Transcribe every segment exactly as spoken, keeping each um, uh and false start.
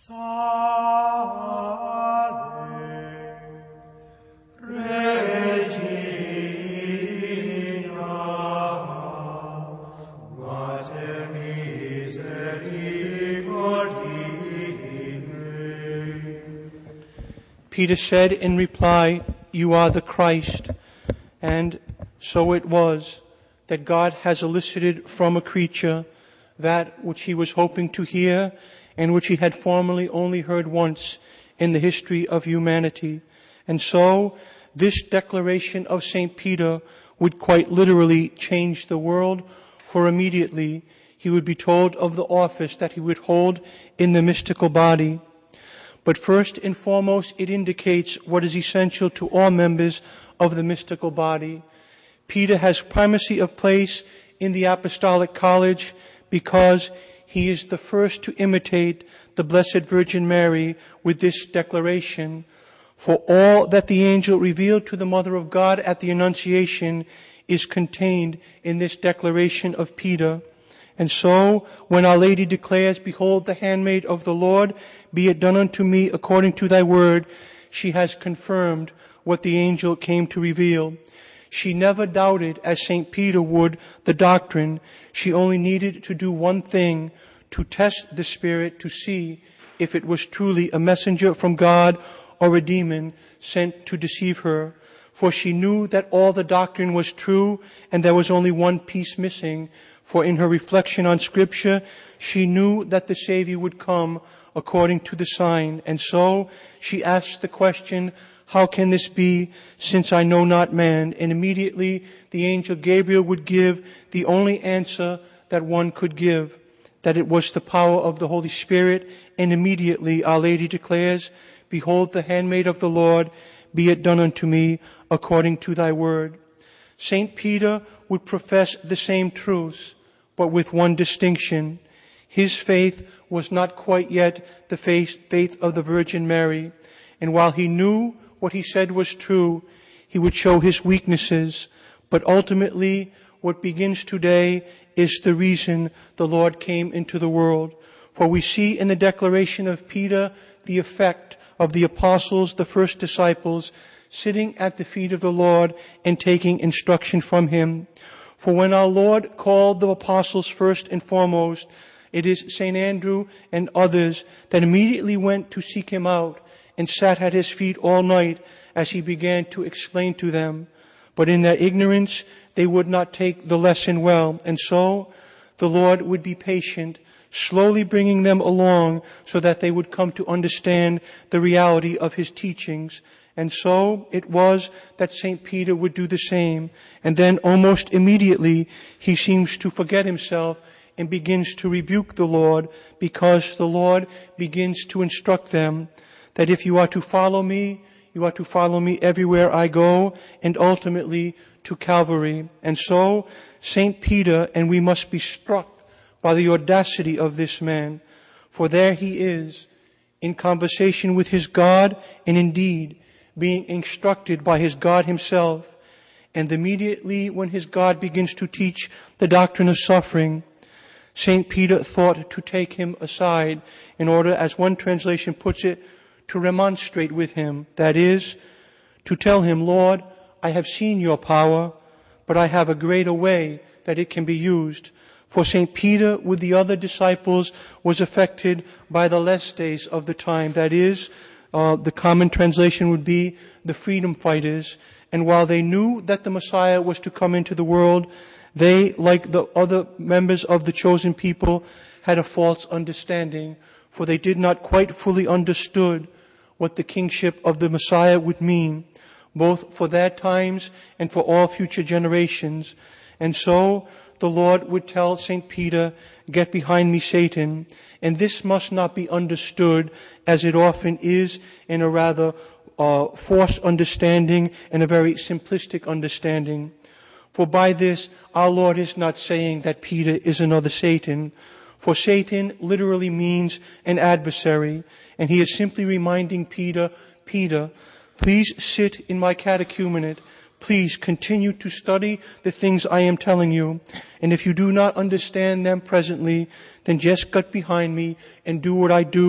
Peter said in reply, "You are the Christ." And so it was that God has elicited from a creature that which he was hoping to hear and which he had formerly only heard once in the history of humanity. And so this declaration of Saint Peter would quite literally change the world, for immediately he would be told of the office that he would hold in the mystical body. But first and foremost, it indicates what is essential to all members of the mystical body. Peter has primacy of place in the apostolic college because he is the first to imitate the Blessed Virgin Mary with this declaration. For all that the angel revealed to the Mother of God at the Annunciation is contained in this declaration of Peter. And so, when Our Lady declares, "Behold the handmaid of the Lord, be it done unto me according to thy word," she has confirmed what the angel came to reveal. She never doubted, as Saint Peter would, the doctrine. She only needed to do one thing, to test the Spirit to see if it was truly a messenger from God or a demon sent to deceive her. For she knew that all the doctrine was true and there was only one piece missing. For in her reflection on Scripture, she knew that the Savior would come according to the sign. And so she asked the question, "How can this be, since I know not man?" And immediately the angel Gabriel would give the only answer that one could give, that it was the power of the Holy Spirit. And immediately Our Lady declares, "Behold the handmaid of the Lord, be it done unto me according to thy word." Saint Peter would profess the same truths, but with one distinction. His faith was not quite yet the faith, faith of the Virgin Mary. And while he knew what he said was true, he would show his weaknesses. But ultimately, what begins today is the reason the Lord came into the world. For we see in the declaration of Peter the effect of the apostles, the first disciples, sitting at the feet of the Lord and taking instruction from him. For when our Lord called the apostles first and foremost, it is Saint Andrew and others that immediately went to seek him out and sat at his feet all night as he began to explain to them. But in their ignorance, they would not take the lesson well. And so the Lord would be patient, slowly bringing them along so that they would come to understand the reality of his teachings. And so it was that Saint Peter would do the same. And then almost immediately he seems to forget himself and begins to rebuke the Lord, because the Lord begins to instruct them that if you are to follow me, you are to follow me everywhere I go, and ultimately to Calvary. And so Saint Peter, and we must be struck by the audacity of this man, for there he is in conversation with his God, and indeed being instructed by his God himself. And immediately when his God begins to teach the doctrine of suffering, Saint Peter thought to take him aside in order, as one translation puts it, to remonstrate with him. That is, to tell him, "Lord, I have seen your power, but I have a greater way that it can be used." For Saint Peter, with the other disciples, was affected by the lestes of the time. That is, Uh, the common translation would be the freedom fighters. And while they knew that the Messiah was to come into the world, they, like the other members of the chosen people, had a false understanding, for they did not quite fully understood what the kingship of the Messiah would mean, both for their times and for all future generations. And so the Lord would tell Saint Peter, "Get behind me, Satan." And this must not be understood, as it often is, in a rather uh, forced understanding and a very simplistic understanding. For by this, our Lord is not saying that Peter is another Satan. For Satan literally means an adversary. And he is simply reminding Peter, "Peter, please sit in my catechumenate. Please continue to study the things I am telling you. And if you do not understand them presently, then just get behind me and do what I do.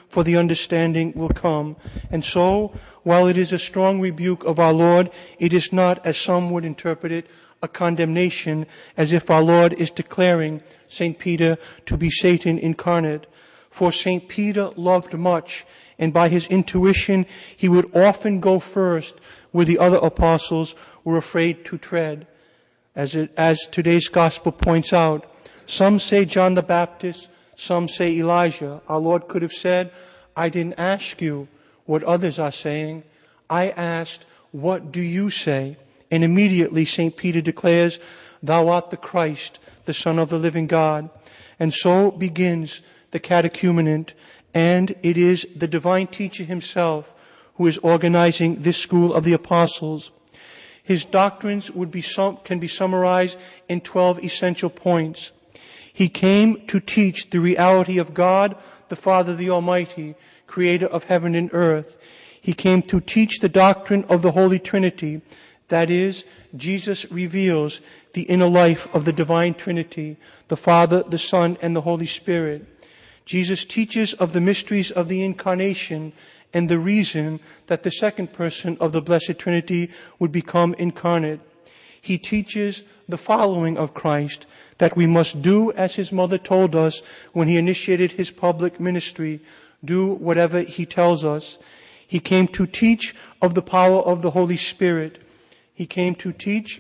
for the understanding will come. And so, while it is a strong rebuke of our Lord, it is not, as some would interpret it, a condemnation, as if our Lord is declaring Saint Peter to be Satan incarnate. For Saint Peter loved much, and by his intuition he would often go first where the other apostles were afraid to tread. As, it, as today's gospel points out, some say John the Baptist, some say Elijah. Our Lord could have said, I didn't ask you what others are saying. I asked, what do you say? And immediately Saint Peter declares, Thou art the Christ, the Son of the living God. And so begins the catechumenate, and it is the divine teacher himself who is organizing this school of the apostles. His doctrines would be sum- can be summarized in twelve essential points. He came to teach the reality of God, the Father, the Almighty, creator of heaven and earth. He came to teach the doctrine of the Holy Trinity. That is, Jesus reveals the inner life of the divine Trinity, the Father, the Son, and the Holy Spirit. Jesus teaches of the mysteries of the Incarnation and the reason that the second person of the Blessed Trinity would become incarnate. He teaches the following of Christ, that we must do as his mother told us when he initiated his public ministry, do whatever he tells us. He came to teach of the power of the Holy Spirit. He came to teach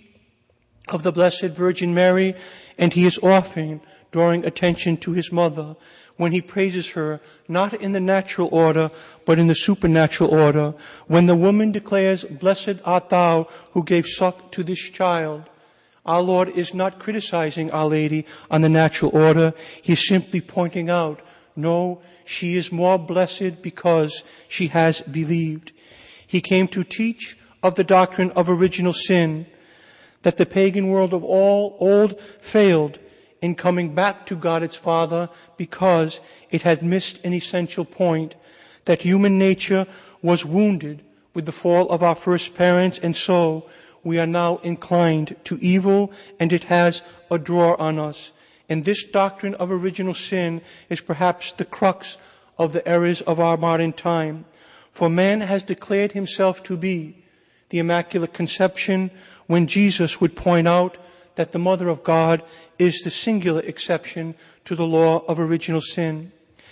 of the Blessed Virgin Mary, and he is often drawing attention to his mother when he praises her, not in the natural order, but in the supernatural order. When the woman declares, Blessed art thou who gave suck to this child, our Lord is not criticizing Our Lady on the natural order. He is simply pointing out, no, she is more blessed because she has believed. He came to teach of the doctrine of original sin, that the pagan world of all old failed in coming back to God its Father because it had missed an essential point, that human nature was wounded with the fall of our first parents, and so we are now inclined to evil, and it has a draw on us. And this doctrine of original sin is perhaps the crux of the errors of our modern time. For man has declared himself to be the Immaculate Conception, when Jesus would point out that the Mother of God is the singular exception to the law of original sin.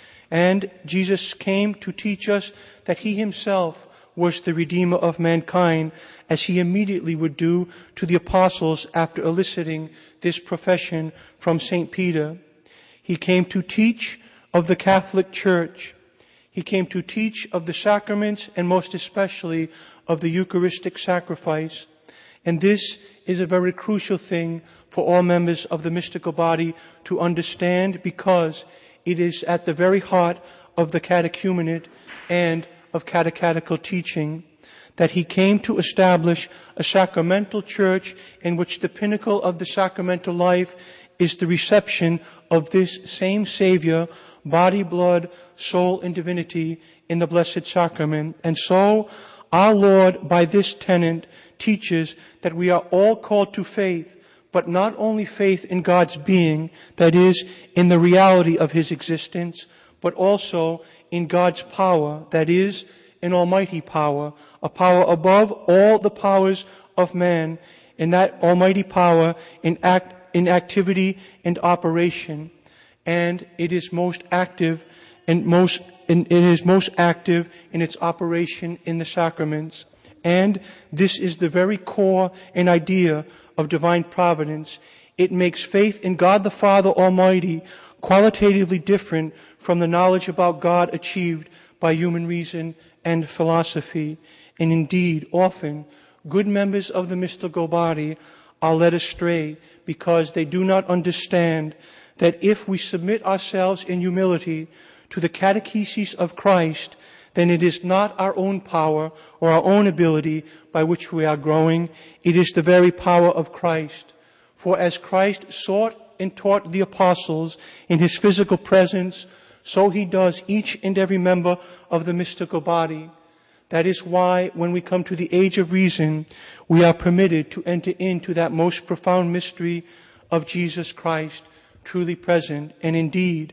And Jesus came to teach us that he himself was the Redeemer of mankind, as he immediately would do to the apostles after eliciting this profession from Saint Peter. He came to teach of the Catholic Church. He came to teach of the sacraments, and most especially of the Eucharistic sacrifice. And this is a very crucial thing for all members of the mystical body to understand, because it is at the very heart of the catechumenate and of catechetical teaching, that he came to establish a sacramental church in which the pinnacle of the sacramental life is the reception of this same Savior, body, blood, soul, and divinity in the Blessed Sacrament. And so our Lord, by this tenet, teaches that we are all called to faith, but not only faith in God's being, that is, in the reality of his existence, but also in God's power, that is, an almighty power, a power above all the powers of man, and that almighty power in act, in activity and operation. And it is most active and most, and it is most active in its operation in the sacraments. And this is the very core and idea of divine providence. It makes faith in God the Father Almighty qualitatively different from the knowledge about God achieved by human reason and philosophy. And indeed, often, good members of the mystical body are led astray because they do not understand that if we submit ourselves in humility to the catechesis of Christ, then it is not our own power or our own ability by which we are growing. It is the very power of Christ. For as Christ sought and taught the apostles in his physical presence, so he does each and every member of the mystical body. That is why when we come to the age of reason, we are permitted to enter into that most profound mystery of Jesus Christ, truly present. And indeed,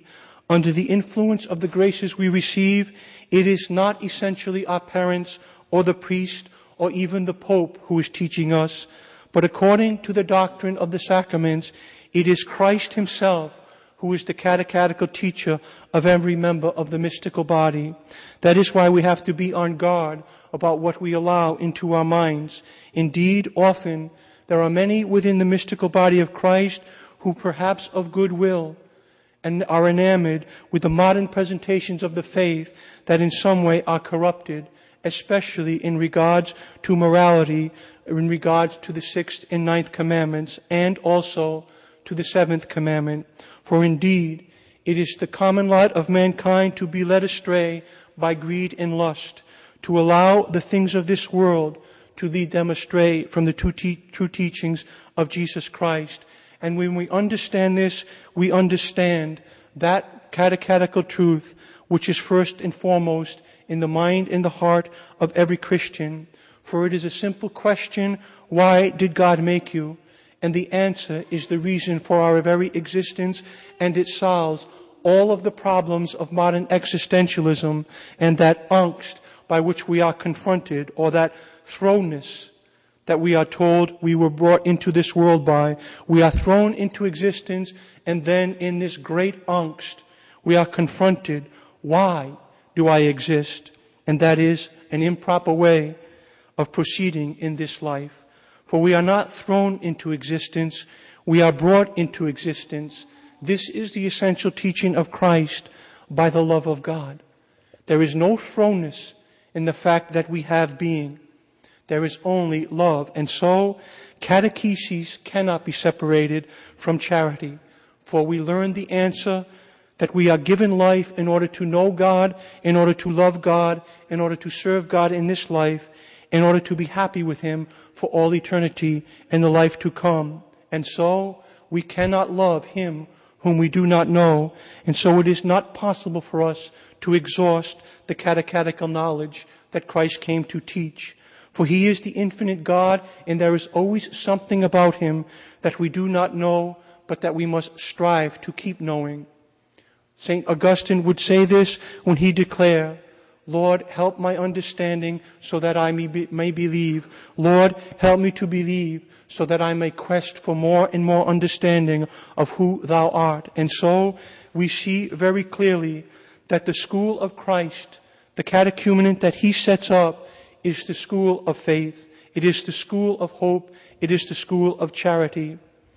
Under the influence of the graces we receive, it is not essentially our parents or the priest or even the Pope who is teaching us, but according to the doctrine of the sacraments, it is Christ himself who is the catechetical teacher of every member of the mystical body. That is why we have to be on guard about what we allow into our minds. Indeed, often there are many within the mystical body of Christ who, perhaps of good will, and are enamored with the modern presentations of the faith that in some way are corrupted, especially in regards to morality, in regards to the sixth and ninth commandments, and also to the seventh commandment. For indeed, it is the common lot of mankind to be led astray by greed and lust, to allow the things of this world to lead them astray from the true, te- true teachings of Jesus Christ. And when we understand this, we understand that catechetical truth which is first and foremost in the mind and the heart of every Christian. For it is a simple question, why did God make you? And the answer is the reason for our very existence, and it solves all of the problems of modern existentialism and that angst by which we are confronted, or that thrownness that we are told we were brought into this world by. We are thrown into existence, and then in this great angst, we are confronted. Why do I exist? And that is an improper way of proceeding in this life. For we are not thrown into existence, we are brought into existence. This is the essential teaching of Christ by the love of God. There is no thrownness in the fact that we have being. There is only love. And so, catechesis cannot be separated from charity. For we learn the answer that we are given life in order to know God, in order to love God, in order to serve God in this life, in order to be happy with Him for all eternity and the life to come. And so, we cannot love Him whom we do not know, and so it is not possible for us to exhaust the catechetical knowledge that Christ came to teach. For He is the infinite God, and there is always something about Him that we do not know, but that we must strive to keep knowing. Saint Augustine would say this when he declared, Lord, help my understanding so that I may, be, may believe. Lord, help me to believe so that I may quest for more and more understanding of who Thou art. And so we see very clearly that the school of Christ, the catechumenate that He sets up, is the school of faith. It is the school of hope. It is the school of charity.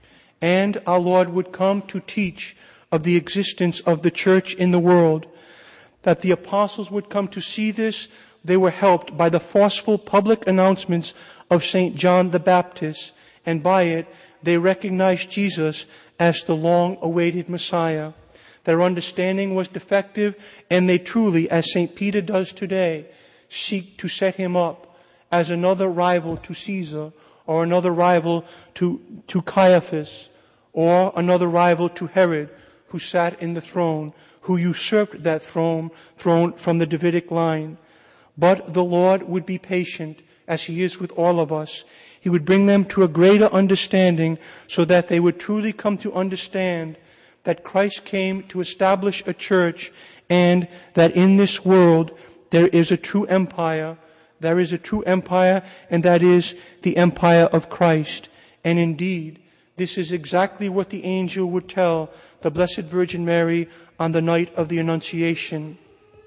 And our Lord would come to teach of the existence of the church in the world. That the apostles would come to see this, they were helped by the forceful public announcements of Saint John the Baptist, and by it they recognized Jesus as the long-awaited Messiah. Their understanding was defective, and they truly, as Saint Peter does today, seek to set Him up as another rival to Caesar, or another rival to, to Caiaphas, or another rival to Herod, who sat in the throne, who usurped that throne, throne from the Davidic line. But the Lord would be patient, as He is with all of us. He would bring them to a greater understanding so that they would truly come to understand that Christ came to establish a church, and that in this world there is a true empire. There is a true empire, and that is the empire of Christ. And indeed, this is exactly what the angel would tell the Blessed Virgin Mary on the night of the Annunciation.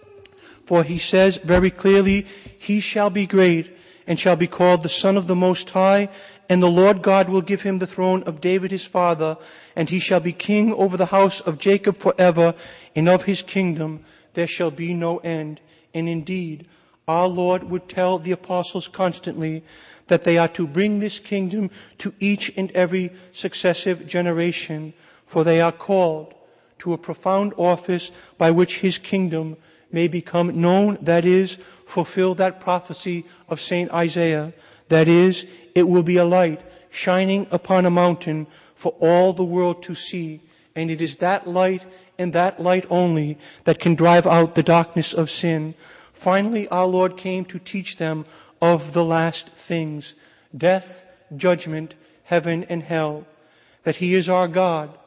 For he says very clearly, He shall be great and shall be called the Son of the Most High, and the Lord God will give Him the throne of David His father, and He shall be king over the house of Jacob forever, and of His kingdom there shall be no end. And indeed, our Lord would tell the apostles constantly that they are to bring this kingdom to each and every successive generation, for they are called to a profound office by which His kingdom may become known, that is, fulfill that prophecy of Saint Isaiah, that is, it will be a light shining upon a mountain for all the world to see, and it is that light and that light only that can drive out the darkness of sin. Finally, our Lord came to teach them of the last things, death, judgment, heaven, and hell, that He is our God,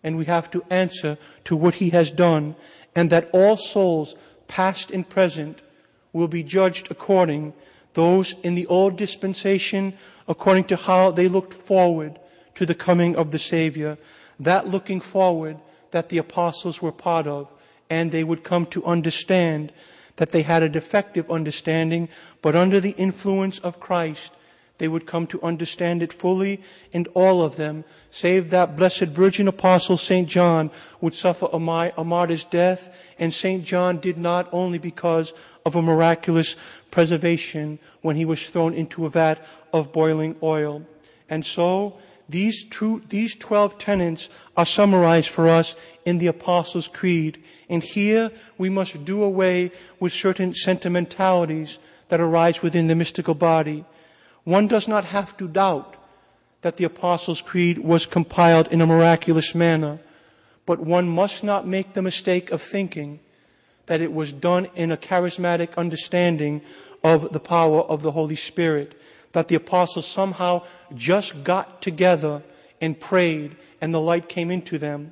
and we have to answer to what he has done, and that all souls, past and present, will be judged according, those in the old dispensation, according to how they looked forward to the coming of the Savior, that looking forward that the apostles were part of, and they would come to understand that they had a defective understanding, but under the influence of Christ, they would come to understand it fully, and all of them, save that blessed virgin apostle Saint John, would suffer a, my, a martyr's death, and Saint John did not only because of a miraculous preservation when he was thrown into a vat of boiling oil. And so, these, true, these twelve tenets are summarized for us in the Apostles' Creed. And here we must do away with certain sentimentalities that arise within the mystical body. One does not have to doubt that the Apostles' Creed was compiled in a miraculous manner, but one must not make the mistake of thinking that it was done in a charismatic understanding of the power of the Holy Spirit, that the apostles somehow just got together and prayed and the light came into them.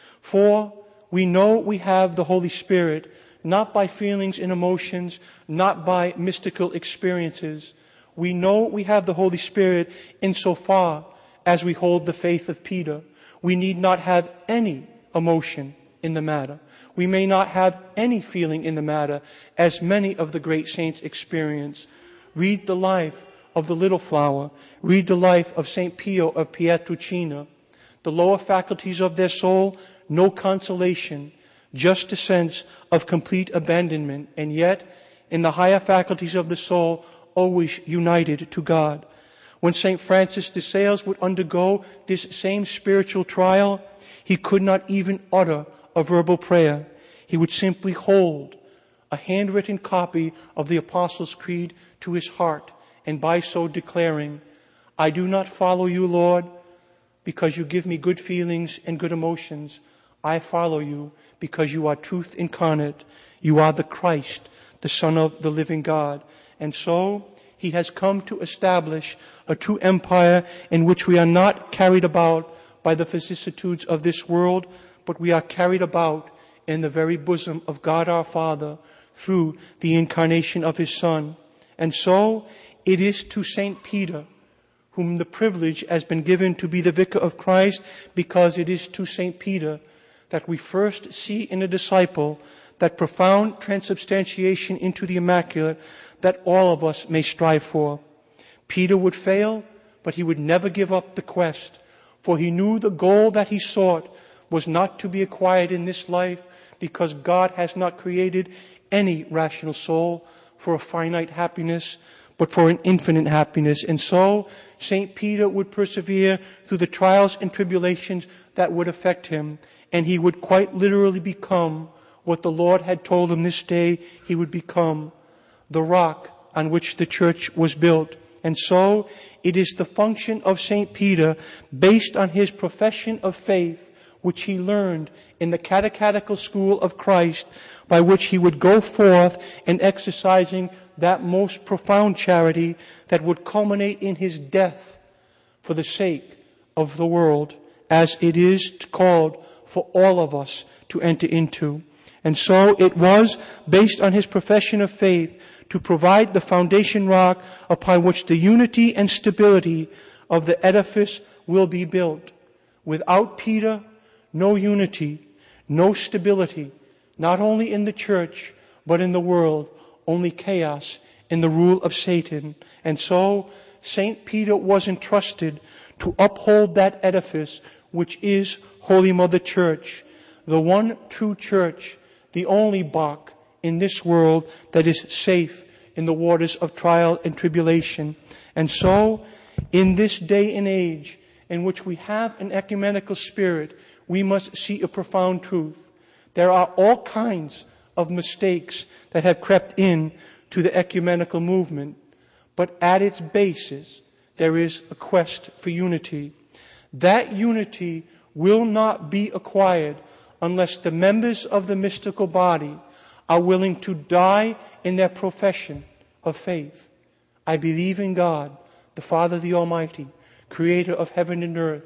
For we know we have the Holy Spirit not by feelings and emotions, not by mystical experiences. We know we have the Holy Spirit insofar as we hold the faith of Peter. We need not have any emotion in the matter. We may not have any feeling in the matter, as many of the great saints experience. Read the life of the little flower. Read the life of Saint Pio of Pietrelcina. The lower faculties of their soul, no consolation, just a sense of complete abandonment, and yet in the higher faculties of the soul, always united to God. When Saint Francis de Sales would undergo this same spiritual trial, he could not even utter a verbal prayer. He would simply hold a handwritten copy of the Apostles' Creed to his heart, and by so declaring, I do not follow you, Lord, because you give me good feelings and good emotions. I follow you because you are truth incarnate. You are the Christ, the Son of the living God. And so he has come to establish a true empire in which we are not carried about by the vicissitudes of this world, but we are carried about in the very bosom of God our Father through the incarnation of his Son. And so it is to Saint Peter, whom the privilege has been given to be the vicar of Christ, because it is to Saint Peter that we first see in a disciple that profound transubstantiation into the Immaculate that all of us may strive for. Peter would fail, but he would never give up the quest, for he knew the goal that he sought was not to be acquired in this life, because God has not created any rational soul for a finite happiness, but for an infinite happiness. And so Saint Peter would persevere through the trials and tribulations that would affect him, and he would quite literally become what the Lord had told him this day he would become, the rock on which the church was built. And so it is the function of Saint Peter, based on his profession of faith, which he learned in the catechetical school of Christ, by which he would go forth and exercising that most profound charity that would culminate in his death for the sake of the world, as it is called for all of us to enter into. And so it was based on his profession of faith to provide the foundation rock upon which the unity and stability of the edifice will be built. Without Peter, no unity, no stability, not only in the church, but in the world, only chaos in the rule of Satan. And so Saint Peter was entrusted to uphold that edifice, which is Holy Mother Church, the one true church, the only bark in this world that is safe in the waters of trial and tribulation. And so, in this day and age in which we have an ecumenical spirit, we must see a profound truth. There are all kinds of mistakes that have crept in to the ecumenical movement, but at its basis, there is a quest for unity. That unity will not be acquired unless the members of the mystical body are willing to die in their profession of faith. I believe in God, the Father, the Almighty, creator of heaven and earth,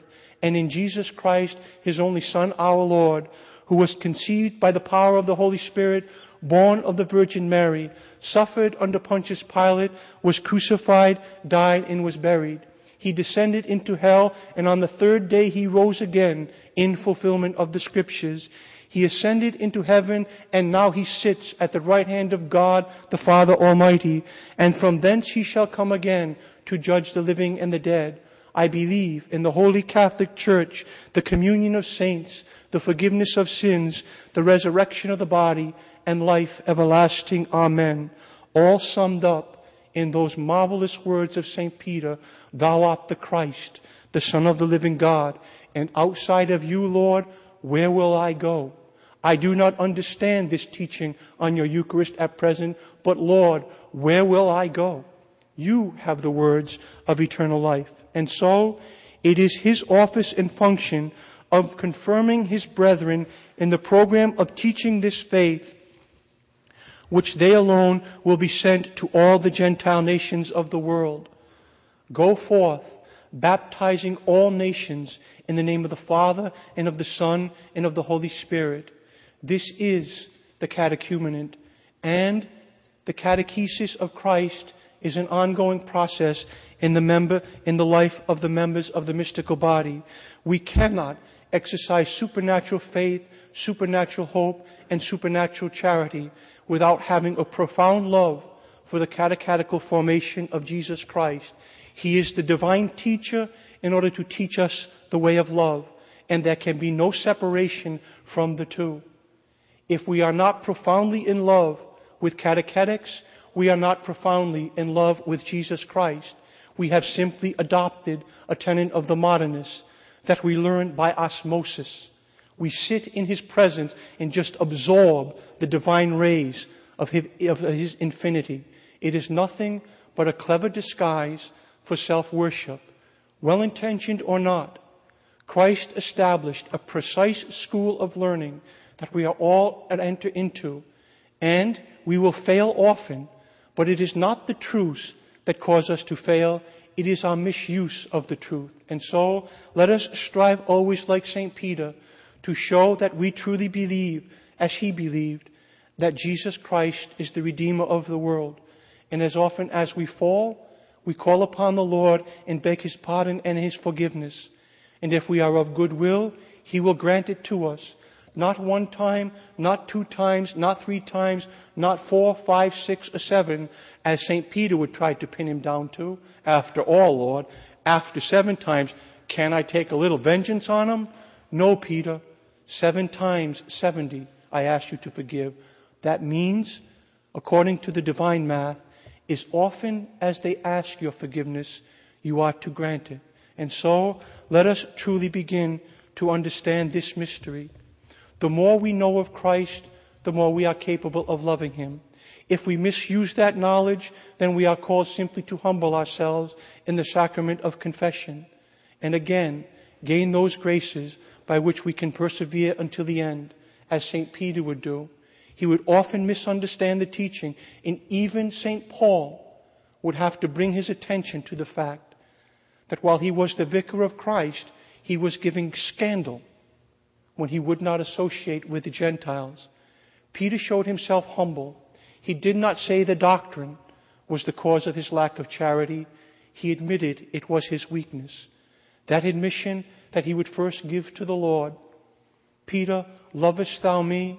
and in Jesus Christ, his only Son, our Lord, who was conceived by the power of the Holy Spirit, born of the Virgin Mary, suffered under Pontius Pilate, was crucified, died, and was buried. He descended into hell, and on the third day he rose again in fulfillment of the Scriptures. He ascended into heaven, and now he sits at the right hand of God, the Father Almighty. And from thence he shall come again to judge the living and the dead. I believe in the Holy Catholic Church, the communion of saints, the forgiveness of sins, the resurrection of the body, and life everlasting. Amen. All summed up in those marvelous words of Saint Peter, "Thou art the Christ, the Son of the living God, and outside of you, Lord, where will I go? I do not understand this teaching on your Eucharist at present, but Lord, where will I go? You have the words of eternal life." And so it is his office and function of confirming his brethren in the program of teaching this faith, which they alone will be sent to all the Gentile nations of the world. Go forth, baptizing all nations in the name of the Father and of the Son and of the Holy Spirit. This is the catechumenate, and the catechesis of Christ is an ongoing process in the member in the life of the members of the mystical body. We cannot exercise supernatural faith, supernatural hope, and supernatural charity without having a profound love for the catechetical formation of Jesus Christ. He is the divine teacher in order to teach us the way of love, and there can be no separation from the two. If we are not profoundly in love with catechetics, we are not profoundly in love with Jesus Christ. We have simply adopted a tenet of the modernists that we learn by osmosis. We sit in his presence and just absorb the divine rays of his, of his infinity. It is nothing but a clever disguise for self-worship. Well-intentioned or not, Christ established a precise school of learning that we are all to enter into, and we will fail often, but it is not the truths that cause us to fail. It is our misuse of the truth. And so let us strive always, like Saint Peter, to show that we truly believe, as he believed, that Jesus Christ is the Redeemer of the world. And as often as we fall, we call upon the Lord and beg his pardon and his forgiveness. And if we are of good will, he will grant it to us. Not one time, not two times, not three times, not four, five, six, or seven, as Saint Peter would try to pin him down to. After all, Lord, after seven times, can I take a little vengeance on him? No, Peter. Seven times seventy, I ask you to forgive. That means, according to the divine math, as often as they ask your forgiveness, you are to grant it. And so, let us truly begin to understand this mystery. The more we know of Christ, the more we are capable of loving him. If we misuse that knowledge, then we are called simply to humble ourselves in the sacrament of confession, and again, gain those graces by which we can persevere until the end, as Saint Peter would do. He would often misunderstand the teaching, and even Saint Paul would have to bring his attention to the fact that while he was the vicar of Christ, he was giving scandal when he would not associate with the Gentiles. Peter showed himself humble. He did not say the doctrine was the cause of his lack of charity. He admitted it was his weakness. That admission that he would first give to the Lord. Peter, lovest thou me?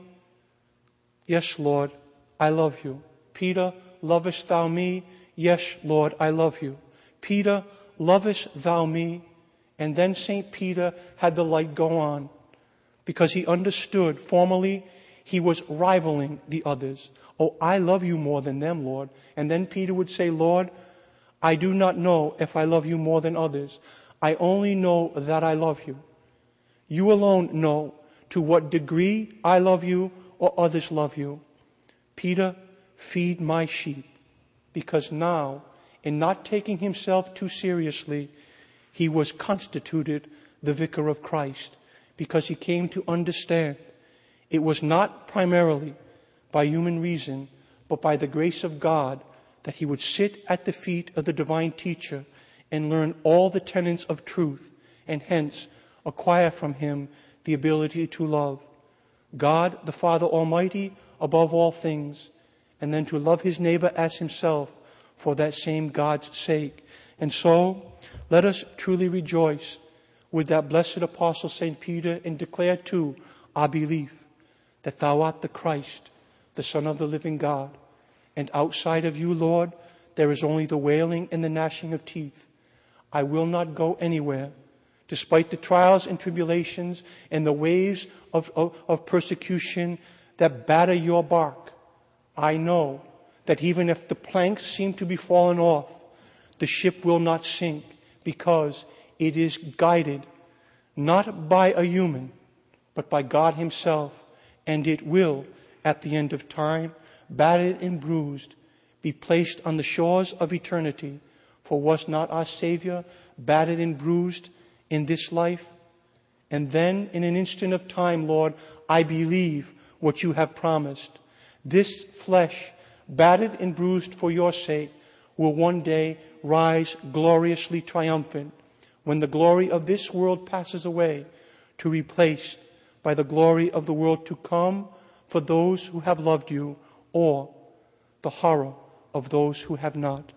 Yes, Lord, I love you. Peter, lovest thou me? Yes, Lord, I love you. Peter, lovest thou me? And then Saint Peter had the light go on, because he understood formally he was rivaling the others. Oh, I love you more than them, Lord. And then Peter would say, Lord, I do not know if I love you more than others. I only know that I love you. You alone know to what degree I love you or others love you. Peter, feed my sheep. Because now, in not taking himself too seriously, he was constituted the vicar of Christ, because he came to understand it was not primarily by human reason, but by the grace of God, that he would sit at the feet of the divine teacher and learn all the tenets of truth, and hence acquire from him the ability to love God, the Father Almighty, above all things, and then to love his neighbor as himself for that same God's sake. And so, let us truly rejoice with that blessed apostle Saint Peter and declare too our belief that thou art the Christ, the Son of the living God. And outside of you, Lord, there is only the wailing and the gnashing of teeth. I will not go anywhere, despite the trials and tribulations and the waves of, of, of persecution that batter your bark. I know that even if the planks seem to be falling off, the ship will not sink, because it is guided not by a human, but by God himself, and it will, at the end of time, battered and bruised, be placed on the shores of eternity. For was not our Savior battered and bruised in this life? And then, in an instant of time, Lord, I believe what you have promised. This flesh, battered and bruised for your sake, will one day rise gloriously triumphant when the glory of this world passes away, to be replaced by the glory of the world to come for those who have loved you, or the horror of those who have not.